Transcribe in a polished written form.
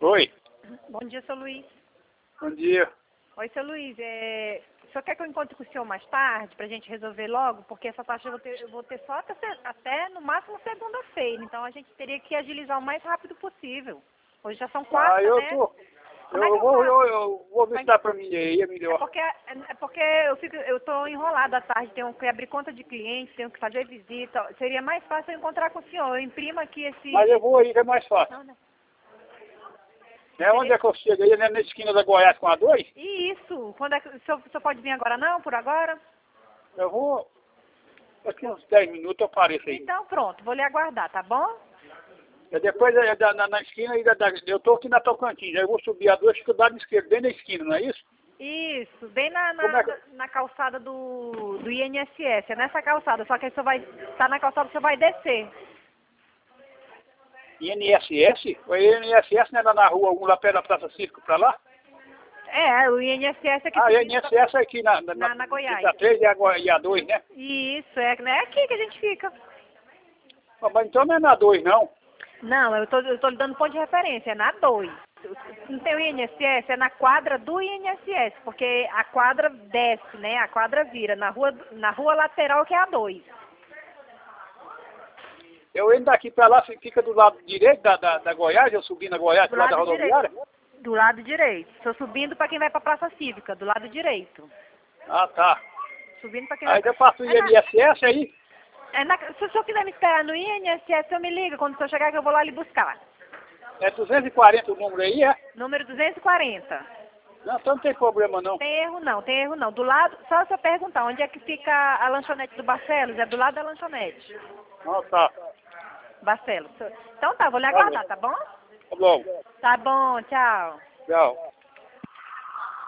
Oi, Bom dia, seu Luiz. bom dia. Oi, seu Luiz. O senhor quer que eu encontre com o senhor mais tarde, pra gente resolver logo? Porque essa taxa eu vou ter só até no máximo segunda-feira. Então a gente teria que agilizar o mais rápido possível. Hoje já são quarta, Eu né? tô. Como é que eu faço? Eu vou ver se dá pra mim aí, é melhor. Porque eu tô enrolada à tarde, tenho que abrir conta de cliente, tenho que fazer visita. Seria mais fácil eu encontrar com o senhor. Eu imprimo aqui esse... Mas eu vou aí, que é mais fácil. Não, né? Onde é que eu chego aí? Na esquina da Goiás com a 2? Isso. Quando é que o senhor pode vir agora não, por agora? Eu vou. Daqui uns 10 minutos eu apareço aí. Então pronto, vou lhe aguardar, tá bom? Depois na esquina, eu tô aqui na Tocantins. Aí eu vou subir a 2, fico do lado esquerdo, bem na esquina, não é isso? Isso, bem Como é que... na calçada do INSS, é nessa calçada, só que aí você vai estar na calçada, você vai descer. INSS? O INSS não é lá na rua 1, lá perto da Praça Cívica, pra lá? É, o INSS aqui. Ah, INSS é aqui na Goiás. A 3 e a 2, né? Isso, é aqui que a gente fica. Mas então não é na 2, não. Não, eu tô lhe dando ponto de referência, é na 2. Não tem o INSS, é na quadra do INSS, porque a quadra desce, né? A quadra vira na rua lateral, que é a 2. Eu indo daqui pra lá, fica do lado direito da Goiás, eu subi na Goiás, do lado da rodoviária? Do lado direito. Estou subindo para quem vai para a Praça Cívica, do lado direito. Ah, tá. Subindo para quem Aí vai... eu passo o INSS aí? Se o senhor quiser me esperar no INSS, o senhor me liga. Quando o senhor chegar, que eu vou lá lhe buscar. É 240 o número aí, é? Número 240. Não, então não tem problema não. Tem erro não. Do lado, só você perguntar, onde é que fica a lanchonete do Barcelos? É do lado da lanchonete. Ah, tá. Barcelos. Então tá, vou lhe aguardar, tá bom? Tá bom. Tá bom, tchau. Tchau.